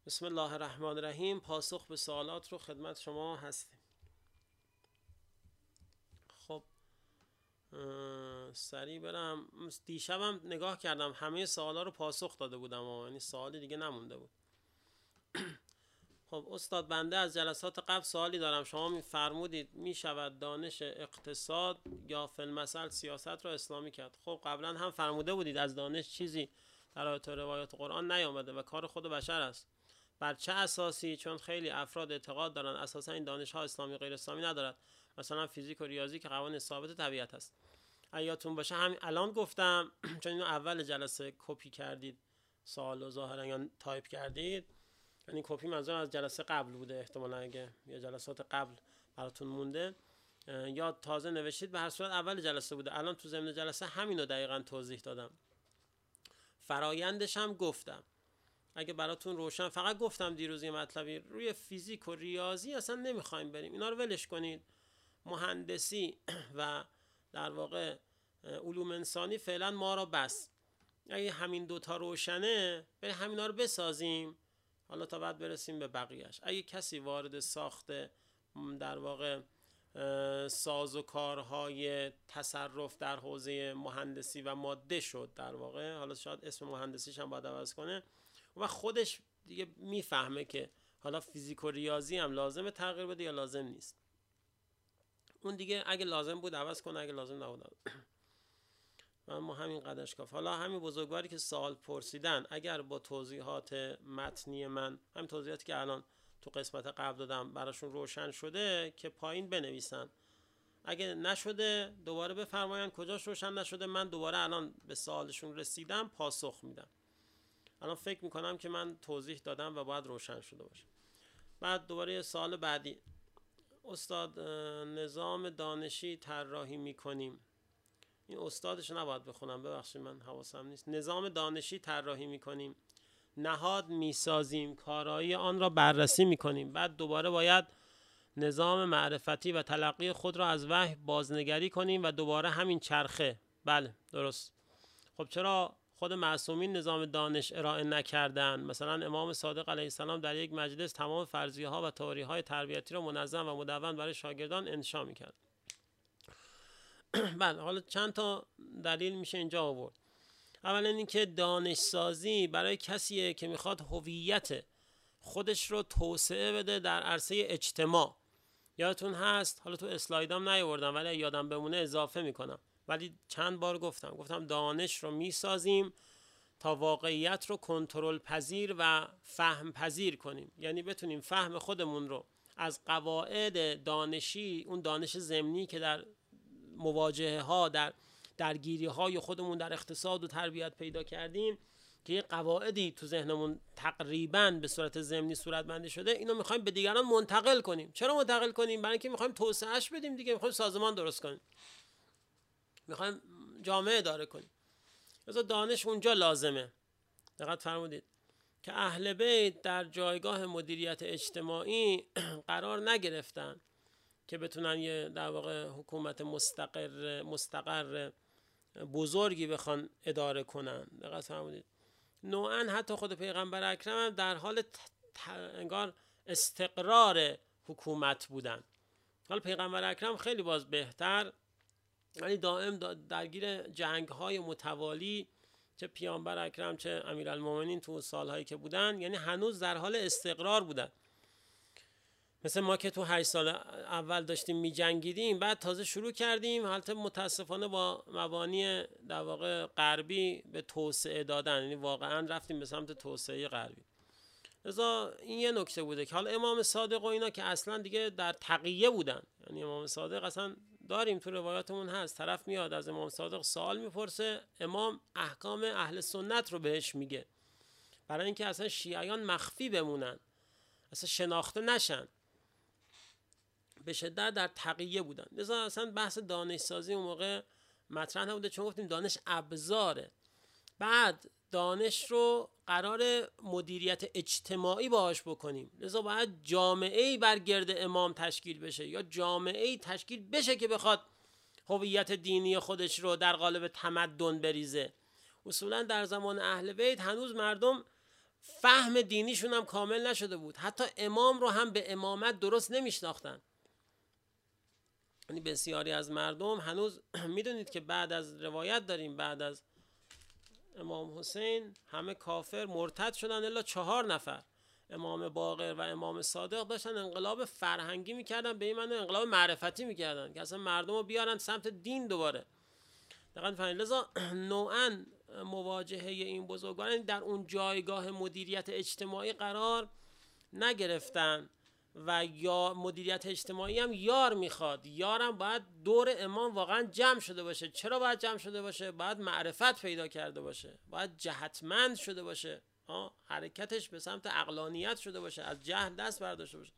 بسم الله الرحمن الرحیم. پاسخ به سوالات رو خدمت شما هستیم. خب سریع برم. دیشبم نگاه کردم همه سوالا رو پاسخ داده بودم یعنی سوالی دیگه نمونده بود. خب استاد، بنده از جلسات قبل سوالی دارم. شما میفرمودید میشود دانش اقتصاد یا فی‌المثل سیاست رو اسلامی کرد. خب قبلا هم فرموده بودید از دانش چیزی در آیات و روایات قرآن نیامده و کار خود بشر است. بر چه اساسی؟ چون خیلی افراد اعتقاد دارن اساسا این دانش ها اسلامی غیر اسلامی ندارد، مثلا فیزیک و ریاضی که قوانین ثابت طبیعت است. ایاتون باشه همین الان گفتم چون اینو اول جلسه کپی کردید سوالو ظاهرا یا تایپ کردید، یعنی کپی منظورم از جلسه قبل بوده احتمالاً، اگه یا جلسات قبل براتون مونده یا تازه نوشتید، به هر صورت اول جلسه بوده. الان تو ضمن جلسه همینو دقیقاً توضیح دادم، فرایندش هم گفتم. اگه براتون روشن، فقط گفتم دیروز یه مطلبی روی فیزیک و ریاضی اصلا نمیخوایم بریم، اینا رو ولش کنید. مهندسی و در واقع علوم انسانی فعلا ما را بس. اگه همین دوتا روشنه بریم همینا رو بسازیم، حالا تا بعد برسیم به بقیهش. اگه کسی وارد ساخت در واقع ساز و کارهای تصرف در حوزه مهندسی و ماده شد، در واقع حالا شاید اسم مهندسیش هم باید عوض کنه و خودش دیگه میفهمه که حالا فیزیک و ریاضی هم لازمه تغییر بده یا لازم نیست. اون دیگه اگه لازم بود عوض کنه، اگه لازم نبود و ما همین قدرش کاف. حالا همین بزرگواری که سوال پرسیدن، اگر با توضیحات متنی من، همین توضیحاتی که الان تو قسمت قبل دادم براشون روشن شده که پایین بنویسن. اگه نشده دوباره بفرمایند کجاش روشن نشده، من دوباره الان به سوالشون رسیدم پاسخ میدم. الان فکر میکنم که من توضیح دادم و باید روشن شده باشه. بعد دوباره سوال بعدی، استاد نظام دانشی طراحی میکنیم. این استادش نباید بخونم، ببخشید من حواسم نیست. نظام دانشی طراحی میکنیم، نهاد میسازیم، کارایی آن را بررسی میکنیم. بعد دوباره باید نظام معرفتی و تلقی خود را از وحی بازنگری کنیم و دوباره همین چرخه. بله درست. خب چرا خود معصومین نظام دانش ارائه نکردن؟ مثلا امام صادق علیه السلام در یک مجلس تمام فرضیه ها و تئوری های تربیتی را منظم و مدون برای شاگردان انشا میکرد. بله، حالا چند تا دلیل میشه اینجا آورد. اولا اینکه دانش سازی برای کسیه که میخواد هویت خودش رو توسعه بده در عرصه اجتماع. یادتون هست، حالا تو اسلایدام نیاوردم ولی یادم بمونه اضافه میکنم، ولی چند بار گفتم دانش رو میسازیم تا واقعیت رو کنترل پذیر و فهم پذیر کنیم، یعنی بتونیم فهم خودمون رو از قواعد دانشی، اون دانش ضمنی که در مواجهه ها، در درگیری های خودمون در اقتصاد و تربیت پیدا کردیم که یه قواعدی تو ذهنمون تقریباً به صورت ضمنی صورتبندی شده، اینو میخوایم به دیگران منتقل کنیم. چرا منتقل کنیم؟ برای اینکه میخوایم توسعهش بدیم دیگه، میخوایم سازمان درست کنیم، میخوایم جامعه اداره کنیم. لذا دانش اونجا لازمه. دقت فرمودید که اهل بیت در جایگاه مدیریت اجتماعی قرار نگرفتن که بتونن یه در واقع حکومت مستقر بزرگی بخوان اداره کنن. دقت فرمودید نوعا حتی خود پیغمبر اکرم هم در حال انگار استقرار حکومت بودن. حالا پیغمبر اکرم خیلی باز بهتر، یعنی دائم درگیر جنگ های متوالی، چه پیامبر اکرم چه امیرالمومنین تو سالهایی که بودن، یعنی هنوز در حال استقرار بودن. مثل ما که تو 8 سال اول داشتیم می جنگیدیم، بعد تازه شروع کردیم البته متاسفانه با مبانی در واقع غربی به توسعه دادن، یعنی واقعا رفتیم به سمت توسعه غربی. لذا این یه نکته بوده که حالا امام صادق و اینا که اصلا دیگه در تقیه بودن، یعنی امام صادق اصلا داریم تو روایاتمون هست، طرف میاد از امام صادق سوال میپرسه، امام احکام اهل سنت رو بهش میگه برای اینکه اصلا شیعیان مخفی بمونن، اصلا شناخته نشن. به شدت در تقیه بودن. لذا اصلا بحث دانش سازی اون موقع مطرح نبوده، چون گفتیم دانش ابزاره. بعد دانش رو قرار مدیریت اجتماعی باهاش بکنیم، لذا باید جامعه‌ای بر گرد امام تشکیل بشه یا جامعه‌ای تشکیل بشه که بخواد هویت دینی خودش رو در قالب تمدن بریزه. اصولا در زمان اهل بیت هنوز مردم فهم دینیشون هم کامل نشده بود، حتی امام رو هم به امامت درست نمیشناختن. یعنی بسیاری از مردم هنوز میدونید که بعد از روایت داریم بعد از امام حسین همه کافر مرتد شدن الا 4 نفر. امام باقر و امام صادق داشتن انقلاب فرهنگی میکردن، به این معنی انقلاب معرفتی میکردن که اصلا مردم رو بیارن سمت دین دوباره. دقیقاً فهمید. لذا نوعاً مواجهه این بزرگان در اون جایگاه مدیریت اجتماعی قرار نگرفتن و یا مدیریت اجتماعی هم یار میخواد. یارم باید دور امام واقعا جمع شده باشه. چرا باید جمع شده باشه؟ باید معرفت پیدا کرده باشه، باید جهتمند شده باشه، حرکتش به سمت عقلانیت شده باشه، از جهل دست برداشته باشه.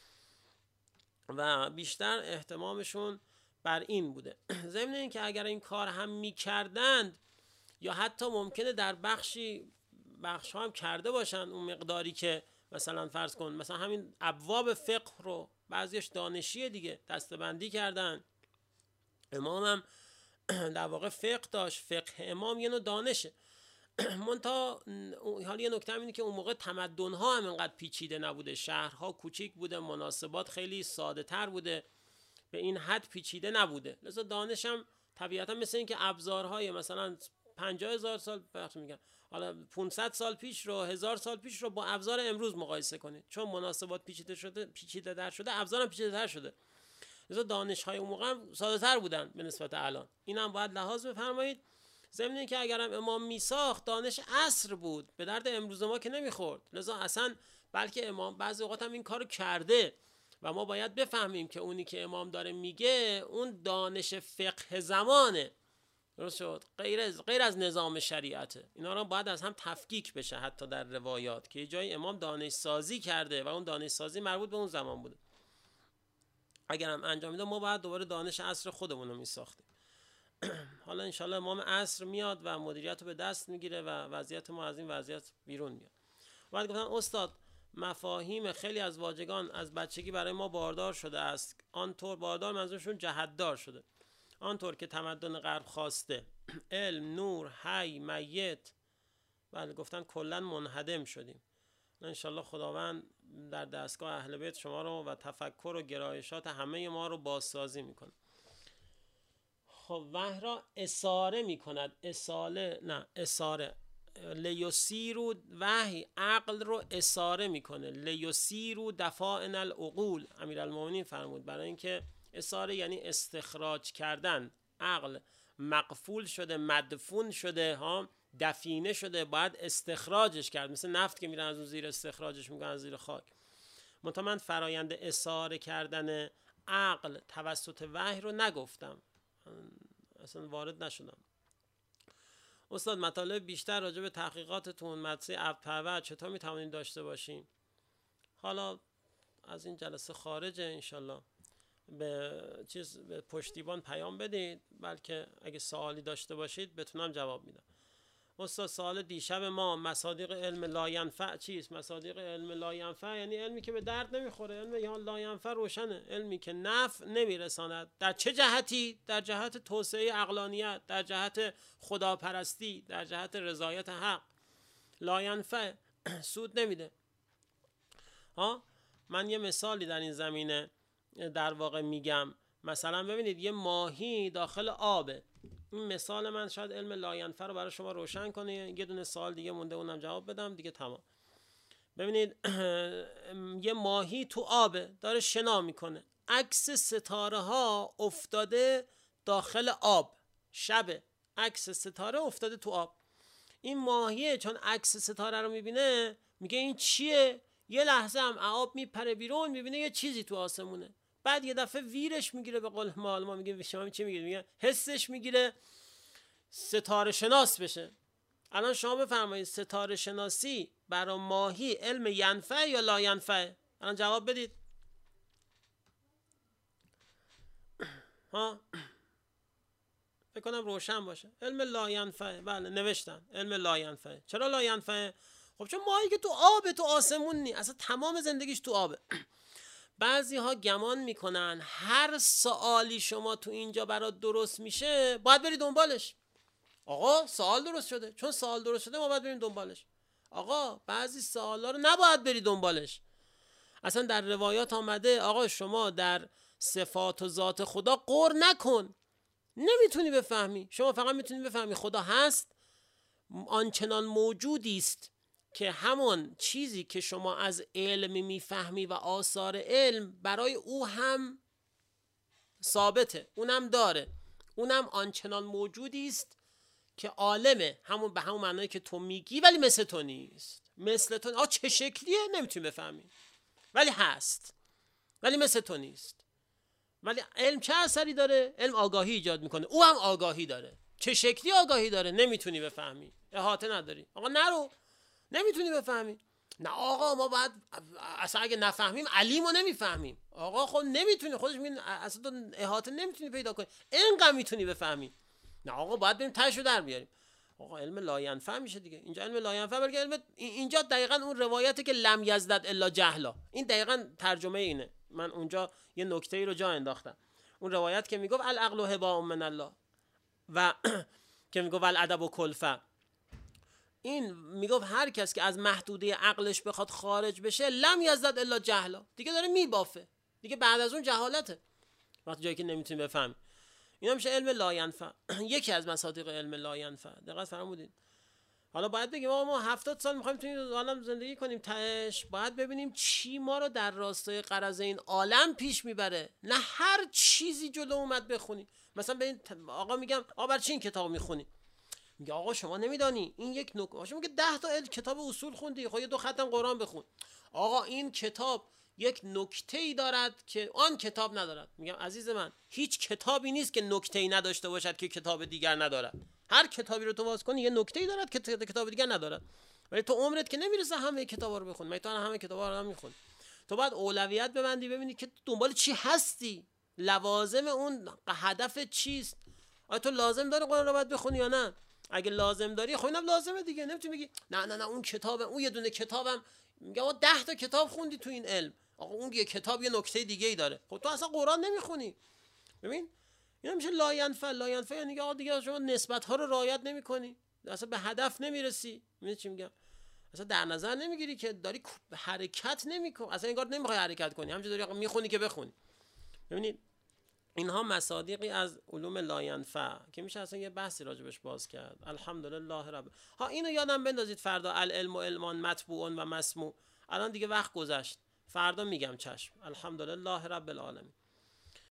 و بیشتر اهتمامشون بر این بوده. ضمن این که اگر این کار هم میکردند یا حتی ممکنه در بخش ها هم کرده باشن اون مقداری که مثلا فرض کن مثلا همین ابواب فقه رو بعضیش دانشیه دیگه دسته‌بندی کردن. امام هم در واقع فقه داشت. فقه امام یه نوع دانشه. منتها حالا یه نکته اینه که اون موقع تمدن‌ها هم اینقدر پیچیده نبوده، شهرها کوچیک بوده، مناسبات خیلی ساده تر بوده، به این حد پیچیده نبوده. لذا دانش هم طبیعتا مثل این که ابزارهای مثلا 50,000 سال میگن حالا 500 سال پیش رو 1000 سال پیش رو با ابزار امروز مقایسه کنید، چون مناسبات پیچیده در شده، ابزارم پیچیده تر شده. لذا دانش‌های اون موقع هم ساده تر بودن به نسبت الان. اینم باید لحاظ بفرمایید. ضمن اینکه اگرم امام میساخت دانش عصر بود، به درد امروز ما که نمیخورد. لذا اصلا بلکه امام بعضی اوقات هم این کارو کرده و ما باید بفهمیم که اونی که امام داره میگه اون دانش فقه زمانه، درست شد، غیر از نظام شریعته. اینا رو باید از هم تفکیک بشه حتی در روایات که یه جای امام دانش سازی کرده و اون دانش سازی مربوط به اون زمان بوده. اگرم انجام میده ما باید دوباره دانش عصر خودمون رو میساختیم. حالا انشالله امام عصر میاد و مدیریت رو به دست میگیره و وضعیت ما از این وضعیت بیرون میاد. بعد گفتن استاد مفاهیم خیلی از واژگان از بچگی برای ما باردار شده است. آنطور باردار منظورشون جهتدار شده، آنطور که تمدن غرب خواسته. علم، نور، حی، میت. بله گفتن کلا منهدم شدیم. انشالله خداوند در دستگاه اهل بیت شما رو و تفکر و گرایشات همه ما رو بازسازی میکنه. خب وحی را اساره میکند. اساره لیسیرو، وحی عقل رو اساره میکنه. لیسیرو دفائن العقول، امیرالمومنین فرمود. برای اینکه اساره یعنی استخراج کردن. عقل مقفول شده، مدفون شده، دفینه شده، باید استخراجش کرد. مثل نفت که میرن از اون زیر استخراجش میکنن از زیر خاک. من فرایند اساره کردن عقل توسط وحی رو نگفتم، اصلا وارد نشدم. استاد مطالب بیشتر راجع به تحقیقاتتون مدرسه عبدپرور چطور میتوانیم داشته باشیم؟ حالا از این جلسه خارجه، انشالله به پشتیبان پیام بدید، بلکه اگه سوالی داشته باشید بتونم جواب میدم. استاد سوال دیشب ما مصادیق علم لاینفع چیست؟ مصادیق علم لاینفع یعنی علمی که به درد نمیخوره. علم لاینفع روشنه، علمی که نفع نمیرساند. در چه جهتی؟ در جهت توسعه عقلانیت، در جهت خداپرستی، در جهت رضایت حق. لاینفع سود نمیده. من یه مثالی در این زمینه در واقع میگم. مثلا ببینید یه ماهی داخل آبه. این مثال من شاید علم لاینفع رو برای شما روشن کنه. یه دونه سوال دیگه مونده، اونم جواب بدم دیگه تمام. ببینید یه ماهی تو آبه داره شنا میکنه، عکس ستاره ها افتاده داخل آب، شبه، عکس ستاره افتاده تو آب. این ماهیه چون عکس ستاره رو میبینه میگه این چیه؟ یه لحظه هم آب میپره بیرون میبینه یه چیزی تو آسمونه. بعد یه دفعه ویرش میگیره، به قول ما میگه شما چی میگید؟ میگه حسش میگیره ستاره شناس بشه. الان شما بفرمایید ستاره شناسی برای ماهی علم ینفع یا لا ینفع؟ الان جواب بدید. فکر کنم روشن باشه. علم لا ینفع. بله نوشتن علم لا ینفع. چرا لا ینفع؟ خب چون ماهی که تو آبه، تو آسمون نی، اصلا تمام زندگیش تو آبه. بعضی ها گمان میکنن هر سوالی شما تو اینجا برات درست میشه باید بری دنبالش. آقا سوال درست شده، چون سوال درست شده ما باید بریم دنبالش. آقا بعضی سوالا رو نباید بری دنبالش. اصلا در روایات آمده آقا شما در صفات و ذات خدا غور نکن، نمیتونی بفهمی. شما فقط میتونی بفهمی خدا هست، آنچنان موجودی است که همون چیزی که شما از علم میفهمی و آثار علم برای او هم ثابته، اونم داره، اونم آنچنان موجودی است که عالمه، همون به همون معنایی که تو میگی ولی مثل تو نیست. مثل تو چه شکلیه نمیتونی بفهمی، ولی هست، ولی مثل تو نیست. ولی علم چه اثری داره؟ علم آگاهی ایجاد میکنه، او هم آگاهی داره. چه شکلی آگاهی داره؟ نمیتونی بفهمی، احاطه نداری. آقا نرو، نمیتونی بفهمی. نه آقا ما باید اصلا اگه نفهمیم علیم رو نمیفهمیم. آقا خب نمیتونی، خودش میگه اصلا تو احاطه نمیتونی پیدا کنی، اینقدر میتونی بفهمی. نه آقا باید بریم تاشو در بیاریم. آقا علم لاینفع میشه دیگه. اینجا علم لاینفع، بلکه علم اینجا دقیقاً اون روایته که لم یزدد الا جهلا، این دقیقاً ترجمه اینه. من اونجا یه نکته‌ای رو جا انداختم. اون روایت که میگفت العقل هباء من الله و که میگفت الادب کلفه، این میگفت هر کس که از محدوده عقلش بخواد خارج بشه لم یزدد الا جهلا، دیگه داره میبافه، دیگه بعد از اون جهالته وقتی جایی که نمیتونی بفهمی. اینا میشه علم لاینفع. یکی از مصادیق علم لاینفع. دقت فرمودید. حالا باید بگیم آقا ما 70 سال میخوایم تو این عالم زندگی کنیم، تهش باید ببینیم چی ما رو در راستای غرض این عالم پیش میبره، نه هر چیزی جلو اومد بخونی. مثلا به این آقا میگم آقا برای چی این کتاب میخونی؟ میگه آقا شما نمیدانی این یک نکته. شما میگه 10 تا کتاب اصول خوندی، خب یه 2 ختم قرآن بخون. آقا این کتاب یک نکته‌ای دارد که آن کتاب ندارد. میگم عزیز من هیچ کتابی نیست که نکته‌ای نداشته باشد که کتاب دیگر ندارد. هر کتابی رو تو باز کنی یه نکته‌ای دارد که کتاب دیگر ندارد. ولی تو عمرت که نمیرسه همه کتابا رو بخونی. تو همه کتابا رو هم میخونی. تو باید اولویت ببندی، ببینی که دنبال چی هستی، لوازم اون هدف چیست. آیا تو لازم داری قرآن رو باید بخونی یا نه؟ اگه لازم داری خب اینم لازمه دیگه. نمیتونی بگی نه اون کتابه، اون یه دونه کتابم. میگه آقا 10 تا کتاب خوندی تو این علم، آقا اون یه کتاب یه نکته دیگه ای داره، خب تو اصلا قرآن نمیخونی. ببین اینا میشه لاینفع. لاینفع یعنی آقا دیگه شما نسبت ها رو رعایت نمیکنی، اصلا به هدف نمیرسی. میدونی چی میگم؟ اصلا در نظر نمیگیری که داری حرکت نمیکنی، اصلا انگار نمیخوای حرکت کنی، همینجوری داری میخونی که بخونی. ببینید اینها مصادیقی از علوم لاینفع که میشه اصلا یه بحثی راجبش باز کرد. الحمدلله رب. اینو یادم بندازید فردا العلم و علمان مطبوع و مسموع. الان دیگه وقت گذشت، فردا میگم چشم. الحمدلله رب العالمین.